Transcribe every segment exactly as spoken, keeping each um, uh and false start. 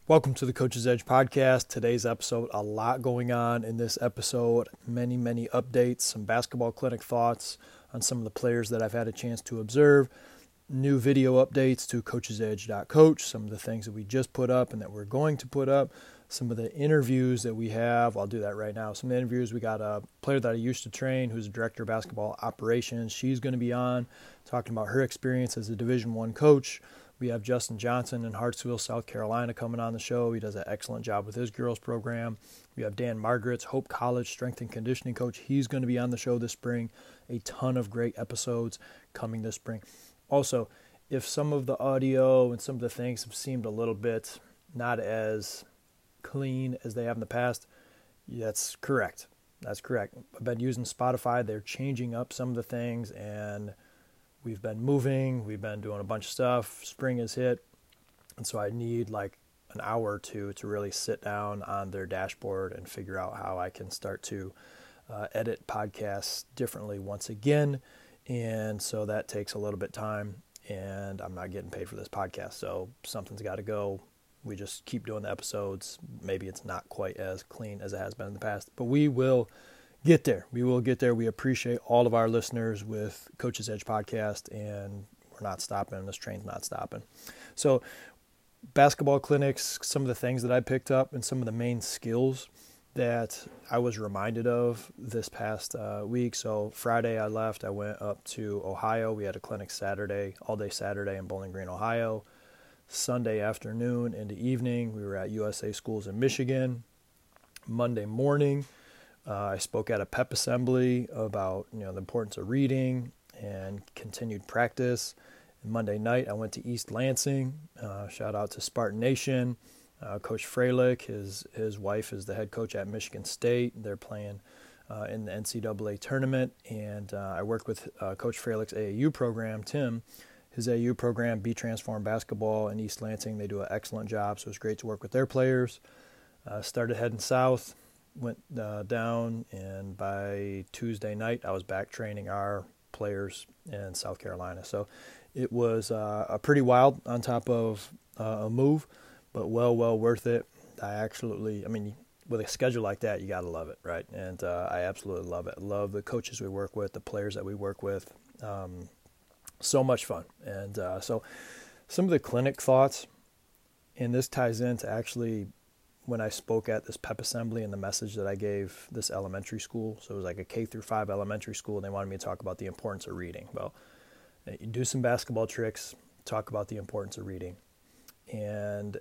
Welcome to the Coach's Edge podcast. Today's episode, a lot going on in this episode. Many, many updates, some basketball clinic thoughts on some of the players that I've had a chance to observe. New video updates to coaches edge dot coach, some of the things that we just put up and that we're going to put up, some of the interviews that we have. I'll do that right now. Some interviews. We got a player that I used to train who's a director of basketball operations. She's going to be on talking about her experience as a Division One coach. We have Justin Johnson in Hartsville, South Carolina coming on the show. He does an excellent job with his girls program. We have Dan Margaret's Hope College strength and conditioning coach. He's going to be on the show this spring. A ton of great episodes coming this spring. Also, if some of the audio and some of the things have seemed a little bit not as clean as they have in the past, that's correct. That's correct. I've been using Spotify. They're changing up some of the things, and we've been moving, we've been doing a bunch of stuff, spring has hit, and so I need like an hour or two to really sit down on their dashboard and figure out how I can start to uh, edit podcasts differently once again, and so that takes a little bit of time, and I'm not getting paid for this podcast, so something's got to go. We just keep doing the episodes. Maybe it's not quite as clean as it has been in the past, but we will get there. We will get there. We appreciate all of our listeners with Coach's Edge podcast, and we're not stopping. This train's not stopping. So basketball clinics, some of the things that I picked up and some of the main skills that I was reminded of this past uh, week. So Friday I left. I went up to Ohio. We had a clinic Saturday, all day Saturday in Bowling Green, Ohio. Sunday afternoon into evening, we were at U S A Schools in Michigan. Monday morning, Uh, I spoke at a pep assembly about, you know, the importance of reading and continued practice. And Monday night, I went to East Lansing. Uh, shout out to Spartan Nation. Uh, Coach Freilich, his his wife is the head coach at Michigan State. They're playing uh, in the N C double A tournament. And uh, I worked with uh, Coach Freilich's A A U program, Tim. His A A U program, Be Transform Basketball in East Lansing. They do an excellent job, so it was great to work with their players. Uh, started heading south. Went uh, down, and by Tuesday night, I was back training our players in South Carolina. So it was uh, a pretty wild on top of uh, a move, but well, well worth it. I absolutely, I mean, with a schedule like that, you got to love it, right? And uh, I absolutely love it. Love the coaches we work with, the players that we work with. Um, so much fun. And uh, so some of the clinic thoughts, and this ties into actually when I spoke at this pep assembly and the message that I gave this elementary school. So it was like a K through five elementary school, and they wanted me to talk about the importance of reading. Well, you do some basketball tricks, talk about the importance of reading. And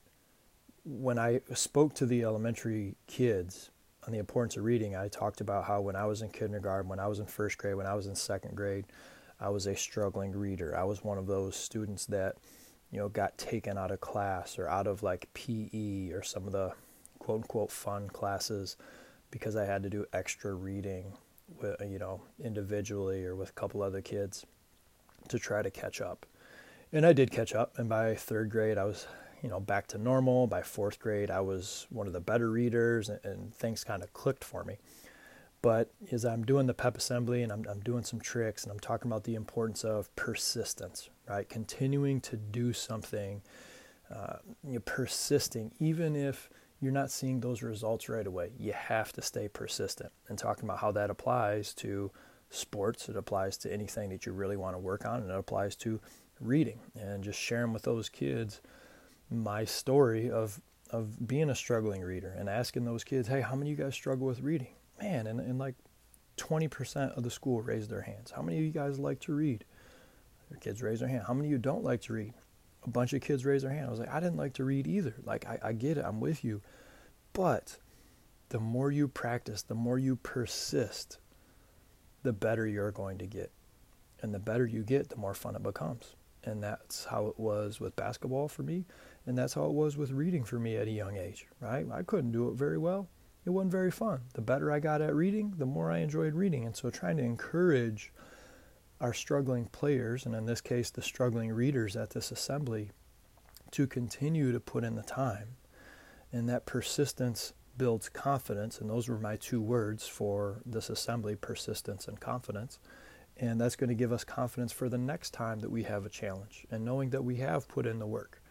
when I spoke to the elementary kids on the importance of reading, I talked about how when I was in kindergarten, when I was in first grade, when I was in second grade, I was a struggling reader. I was one of those students that, you know, got taken out of class or out of like P E or some of the quote unquote fun classes because I had to do extra reading with, you know, individually or with a couple other kids to try to catch up. And I did catch up. And by third grade, I was, you know, back to normal. By fourth grade, I was one of the better readers, and, and things kind of clicked for me. But as I'm doing the pep assembly and I'm, I'm doing some tricks and I'm talking about the importance of persistence, right? Continuing to do something, uh, you know, persisting, even if you're not seeing those results right away, you have to stay persistent. And talking about how that applies to sports, it applies to anything that you really want to work on, and it applies to reading. And just sharing with those kids my story of of being a struggling reader and asking those kids, hey, how many of you guys struggle with reading? Man, and, and like twenty percent of the school raised their hands. How many of you guys like to read? Your kids raise their hand. How many of you don't like to read? A bunch of kids raised their hand. I was like, I didn't like to read either. Like, I, I get it. I'm with you. But the more you practice, the more you persist, the better you're going to get. And the better you get, the more fun it becomes. And that's how it was with basketball for me. And that's how it was with reading for me at a young age, right? I couldn't do it very well. It wasn't very fun. The better I got at reading, the more I enjoyed reading. And so trying to encourage our struggling players, and in this case, the struggling readers at this assembly, to continue to put in the time. And that persistence builds confidence. And those were my two words for this assembly, persistence and confidence. And that's going to give us confidence for the next time that we have a challenge, and knowing that we have put in the work.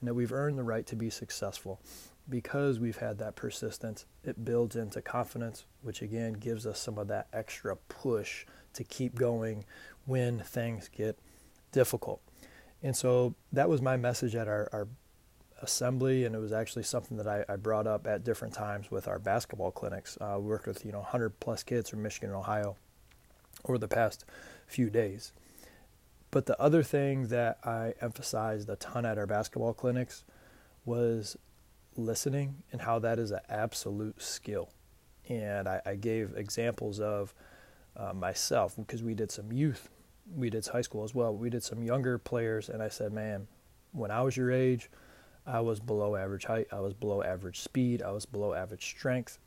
and that we've earned the right to be successful. Because we've had that persistence, it builds into confidence, which again gives us some of that extra push to keep going when things get difficult. And so that was my message at our, our assembly, and it was actually something that I, I brought up at different times with our basketball clinics. Uh, we worked with, you know, one hundred plus kids from Michigan and Ohio over the past few days. But the other thing that I emphasized a ton at our basketball clinics was listening, and how that is an absolute skill. And I, I gave examples of uh, myself, because we did some youth, we did high school as well, we did some younger players, and I said, man, when I was your age, I was below average height, I was below average speed, I was below average strength.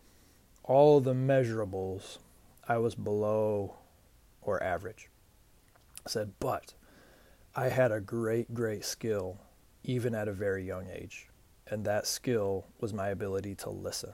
All the measurables, I was below or average. I said, but I had a great, great skill even at a very young age. And that skill was my ability to listen.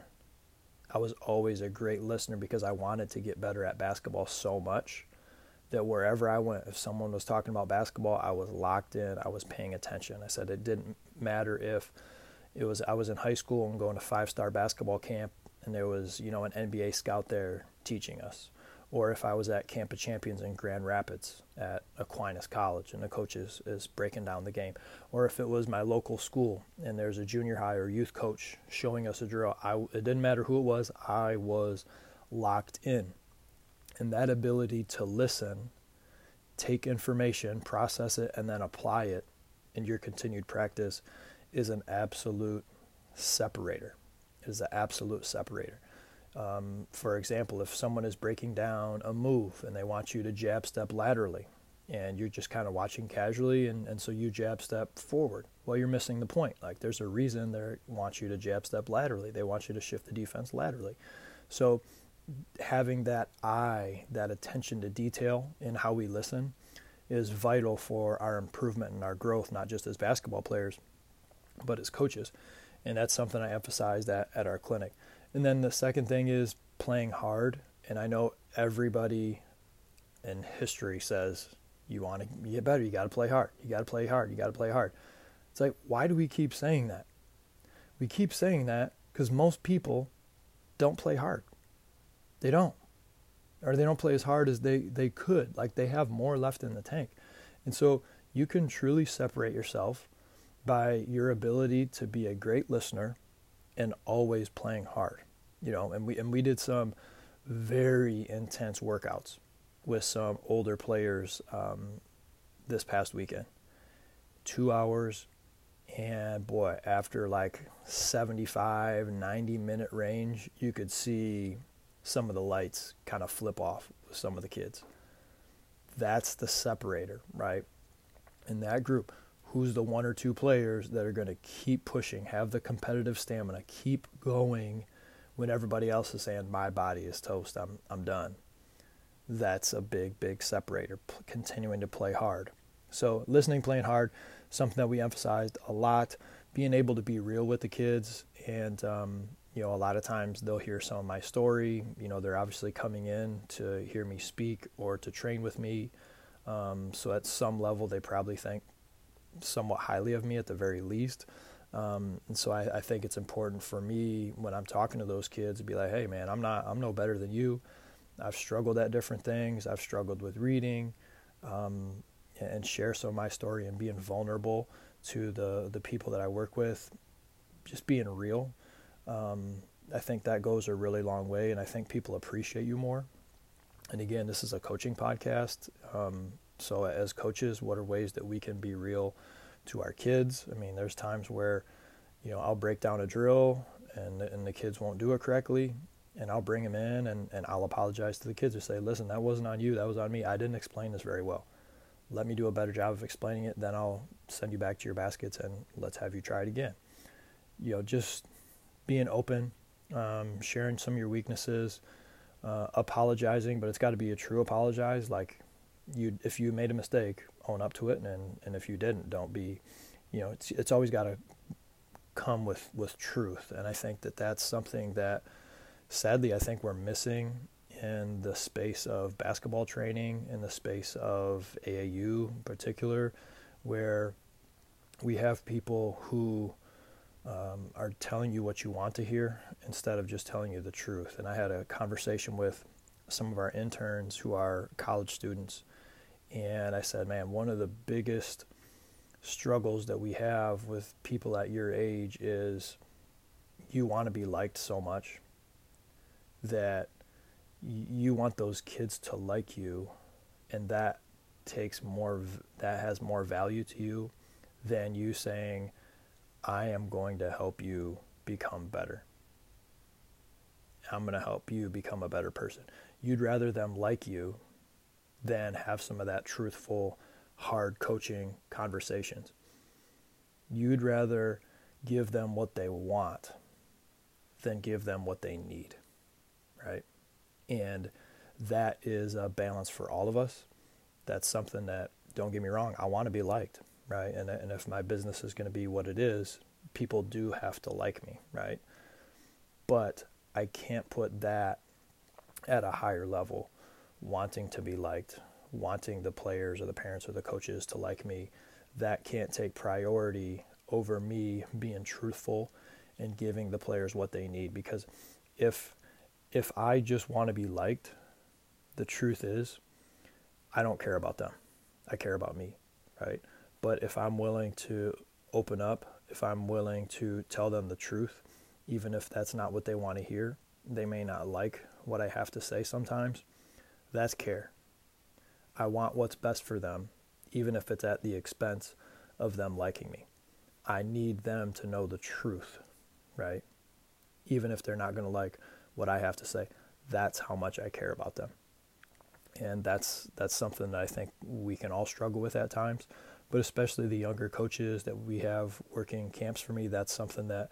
I was always a great listener because I wanted to get better at basketball so much that wherever I went, if someone was talking about basketball, I was locked in, I was paying attention. I said it didn't matter if it was I was in high school and going to five-star basketball camp and there was, you know, an N B A scout there teaching us, or if I was at Camp of Champions in Grand Rapids at Aquinas College and the coach is, is breaking down the game, or if it was my local school and there's a junior high or youth coach showing us a drill. I, it didn't matter who it was, I was locked in. And that ability to listen, take information, process it, and then apply it in your continued practice is an absolute separator. It is an absolute separator. Um, for example, if someone is breaking down a move and they want you to jab step laterally and you're just kind of watching casually and, and so you jab step forward, well, you're missing the point. Like there's a reason they want you to jab step laterally. They want you to shift the defense laterally. So having that eye, that attention to detail in how we listen is vital for our improvement and our growth, not just as basketball players, but as coaches. And that's something I emphasized at, at our clinic. And then the second thing is playing hard. And I know everybody in history says you want to get better, you got to play hard, you got to play hard, you got to play hard. It's like, why do we keep saying that? We keep saying that because most people don't play hard. They don't. Or they don't play as hard as they, they could. Like they have more left in the tank. And so you can truly separate yourself by your ability to be a great listener and always playing hard. You know, and we and we did some very intense workouts with some older players um, this past weekend. Two hours, and boy, after like seventy-five, ninety minute range, you could see some of the lights kind of flip off with some of the kids. That's the separator, right? In that group, who's the one or two players that are going to keep pushing, have the competitive stamina, keep going when everybody else is saying, my body is toast, I'm I'm done. That's a big, big separator, p- continuing to play hard. So listening, playing hard, something that we emphasized a lot, being able to be real with the kids. And, um, you know, a lot of times they'll hear some of my story. You know, they're obviously coming in to hear me speak or to train with me. Um, so at some level, they probably think somewhat highly of me at the very least. Um, and so I, I think it's important for me when I'm talking to those kids to be like, hey, man, I'm not, I'm no better than you. I've struggled at different things. I've struggled with reading, um, and share some of my story and being vulnerable to the, the people that I work with, just being real. Um, I think that goes a really long way, and I think people appreciate you more. And again, this is a coaching podcast. Um, so as coaches, what are ways that we can be real to our kids? I mean, there's times where, you know, I'll break down a drill and, and the kids won't do it correctly. And I'll bring them in and, and I'll apologize to the kids and say, listen, that wasn't on you. That was on me. I didn't explain this very well. Let me do a better job of explaining it. Then I'll send you back to your baskets and let's have you try it again. You know, just being open, um, sharing some of your weaknesses, uh, apologizing, but it's got to be a true apologize. Like you, if you made a mistake, own up to it. And, and if you didn't, don't be, you know, it's, it's always got to come with, with truth. And I think that that's something that, sadly, I think we're missing in the space of basketball training, in the space of A A U in particular, where we have people who um, are telling you what you want to hear instead of just telling you the truth. And I had a conversation with some of our interns who are college students, and I said, man, one of the biggest struggles that we have with people at your age is you want to be liked so much that you want those kids to like you, and that takes more, that has more value to you than you saying, I am going to help you become better. I'm going to help you become a better person. You'd rather them like you than have some of that truthful, hard coaching conversations. You'd rather give them what they want than give them what they need, right? And that is a balance for all of us. That's something that, don't get me wrong, I want to be liked, right? And, and if my business is going to be what it is, people do have to like me, right? But I can't put that at a higher level, wanting to be liked, wanting the players or the parents or the coaches to like me. That can't take priority over me being truthful and giving the players what they need. Because if if I just want to be liked, the truth is, I don't care about them. I care about me, right? But if I'm willing to open up, if I'm willing to tell them the truth, even if that's not what they want to hear, they may not like what I have to say sometimes, that's care. I want what's best for them, even if it's at the expense of them liking me. I need them to know the truth, right? Even if they're not going to like what I have to say, that's how much I care about them. And that's that's something that I think we can all struggle with at times, but especially the younger coaches that we have working camps for me, that's something that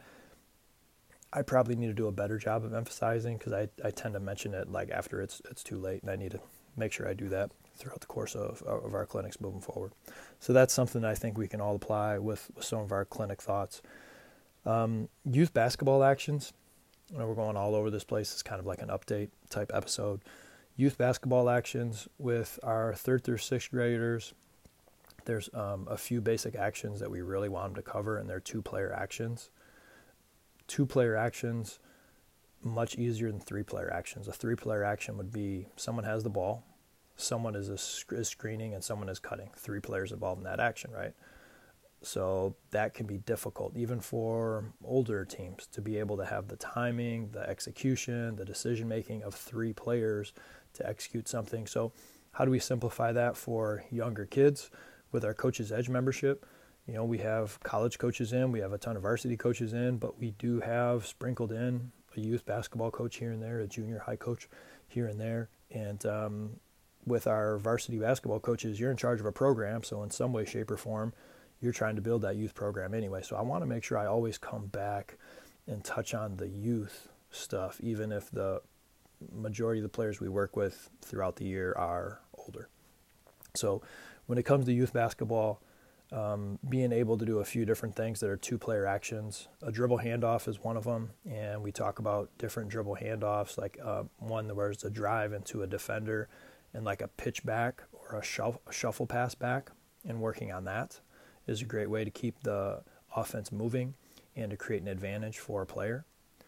I probably need to do a better job of emphasizing, because I, I tend to mention it like after it's it's too late, and I need to make sure I do that throughout the course of, of our clinics moving forward. So that's something that I think we can all apply with, with some of our clinic thoughts. Um, youth basketball actions. I know we're going all over this place. It's kind of like an update type episode. Youth basketball actions with our third through sixth graders. There's um, a few basic actions that we really want them to cover, and they're two-player actions. Two-player actions, much easier than three-player actions. A three-player action would be someone has the ball, someone is, a, is screening, and someone is cutting. Three players involved in that action, right? So that can be difficult, even for older teams, to be able to have the timing, the execution, the decision-making of three players to execute something. So how do we simplify that for younger kids with our Coach's Edge membership? You know, we have college coaches in, we have a ton of varsity coaches in, but we do have sprinkled in a youth basketball coach here and there, a junior high coach here and there. And um, with our varsity basketball coaches, you're in charge of a program, so in some way, shape, or form, you're trying to build that youth program anyway. So I want to make sure I always come back and touch on the youth stuff, even if the majority of the players we work with throughout the year are older. So when it comes to youth basketball, um, being able to do a few different things that are two-player actions. A dribble handoff is one of them, and we talk about different dribble handoffs, like uh, one where it's a drive into a defender and like a pitch back or a shuffle, a shuffle pass back, and working on that is a great way to keep the offense moving and to create an advantage for a player.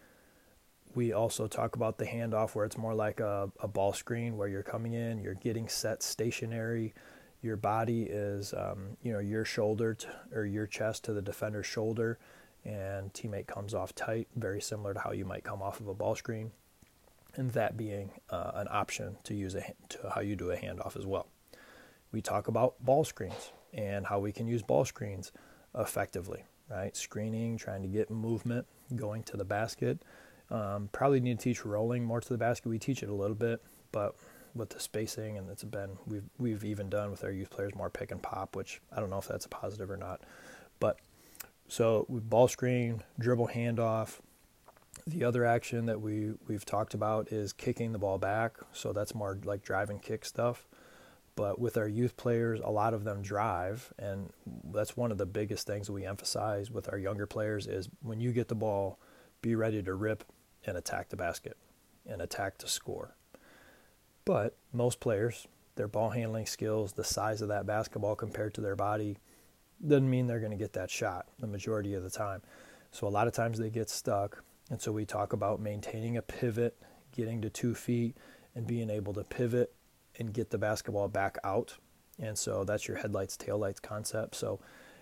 We also talk about the handoff where it's more like a, a ball screen where you're coming in, you're getting set stationary, your body is, um, you know, your shoulder to, or your chest to the defender's shoulder, and teammate comes off tight, very similar to how you might come off of a ball screen, and that being uh, an option to use a, to how you do a handoff as well. We talk about ball screens and how we can use ball screens effectively, right? Screening, trying to get movement, going to the basket. Um, probably need to teach rolling more to the basket. We teach it a little bit, but with the spacing, and it's been, we've we've even done with our youth players more pick and pop, which I don't know if that's a positive or not. But so ball screen, dribble handoff. The other action that we, we've talked about is kicking the ball back. So that's more like drive and kick stuff. But with our youth players, a lot of them drive, and that's one of the biggest things that we emphasize with our younger players is when you get the ball, be ready to rip and attack the basket and attack to score. But most players, their ball handling skills, the size of that basketball compared to their body, doesn't mean they're going to get that shot the majority of the time. So a lot of times they get stuck. And so we talk about maintaining a pivot, getting to two feet, and being able to pivot and get the basketball back out. And so that's your headlights, taillights concept. So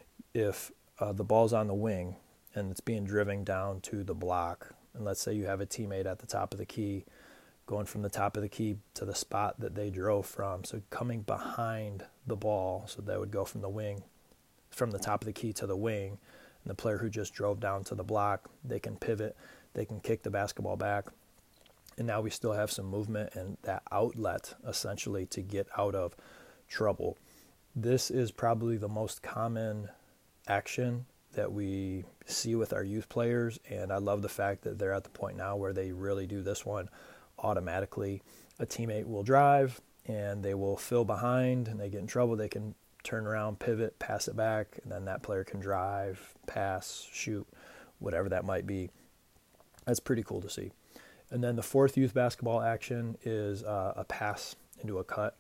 if uh, the ball's on the wing and it's being driven down to the block, and let's say you have a teammate at the top of the key, going from the top of the key to the spot that they drove from, so coming behind the ball, so that would go from the wing, from the top of the key to the wing, and the player who just drove down to the block, they can pivot, they can kick the basketball back, and now we still have some movement and that outlet, essentially, to get out of trouble. This is probably the most common action that we see with our youth players, and I love the fact that they're at the point now where they really do this one automatically. A teammate will drive, and they will fill behind, and they get in trouble. They can turn around, pivot, pass it back, and then that player can drive, pass, shoot, whatever that might be. That's pretty cool to see. And then the fourth youth basketball action is uh, a pass into a cut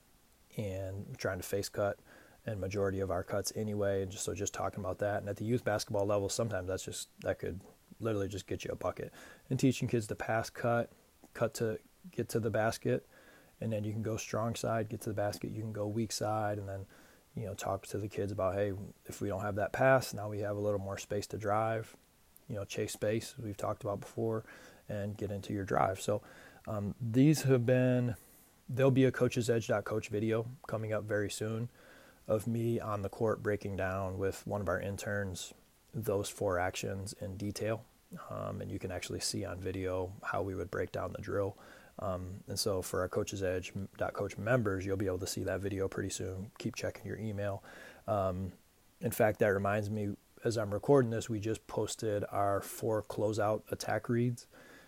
and trying to face cut, and majority of our cuts anyway. And just so just talking about that. And at the youth basketball level, sometimes that's just that could literally just get you a bucket. And teaching kids to pass, cut, cut to get to the basket, and then you can go strong side, get to the basket. You can go weak side, and then you know talk to the kids about, hey, if we don't have that pass, now we have a little more space to drive. You know, chase space, as we've talked about before, and get into your drive. So um, these have been, there'll be a Coach's Edge Coach video coming up very soon of me on the court breaking down with one of our interns those four actions in detail. Um, and you can actually see on video how we would break down the drill. Um, and so for our Coach's Edge Coach members, you'll be able to see that video pretty soon. Keep checking your email. Um, in fact, that reminds me, as I'm recording this, we just posted our four closeout attack reads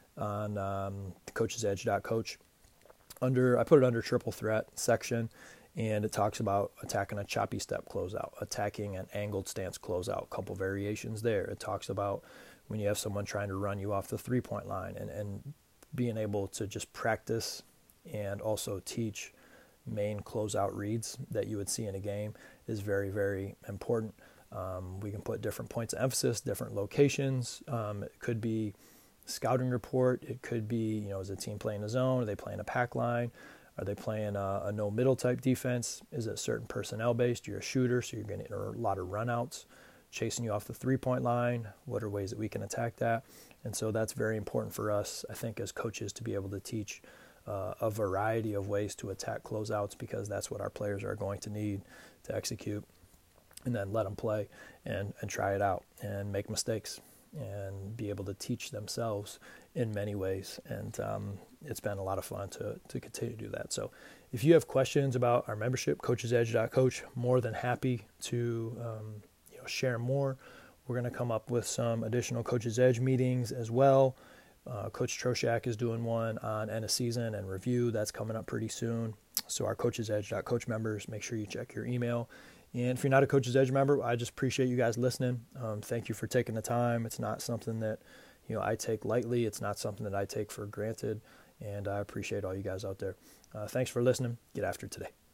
on um, Coach's Edge Coach. Under, I put it under triple threat section, and it talks about attacking a choppy step closeout, attacking an angled stance closeout, a couple variations there. It talks about when you have someone trying to run you off the three-point line, and, and being able to just practice and also teach main closeout reads that you would see in a game is very, very important. Um, we can put different points of emphasis, different locations. Um, it could be scouting report. It could be, you know, is a team playing a zone? Are they playing a pack line? Are they playing a, a no middle type defense? Is it certain personnel based? You're a shooter, so you're getting a lot of runouts, chasing you off the three-point line. What are ways that we can attack that? And so that's very important for us, I think, as coaches, to be able to teach uh, a variety of ways to attack closeouts, because that's what our players are going to need to execute. And then let them play and, and try it out and make mistakes and be able to teach themselves in many ways. And um, it's been a lot of fun to to continue to do that. So if you have questions about our membership, Coach's Edge Coach, more than happy to um, you know share more. We're going to come up with some additional Coach's Edge meetings as well. Uh, Coach Troshak is doing one on end of season and review. That's coming up pretty soon. So our Coach's Edge Coach members, make sure you check your email. And if you're not a Coach's Edge member, I just appreciate you guys listening. Um, thank you for taking the time. It's not something that, you know, I take lightly. It's not something that I take for granted. And I appreciate all you guys out there. Uh, thanks for listening. Get after it today.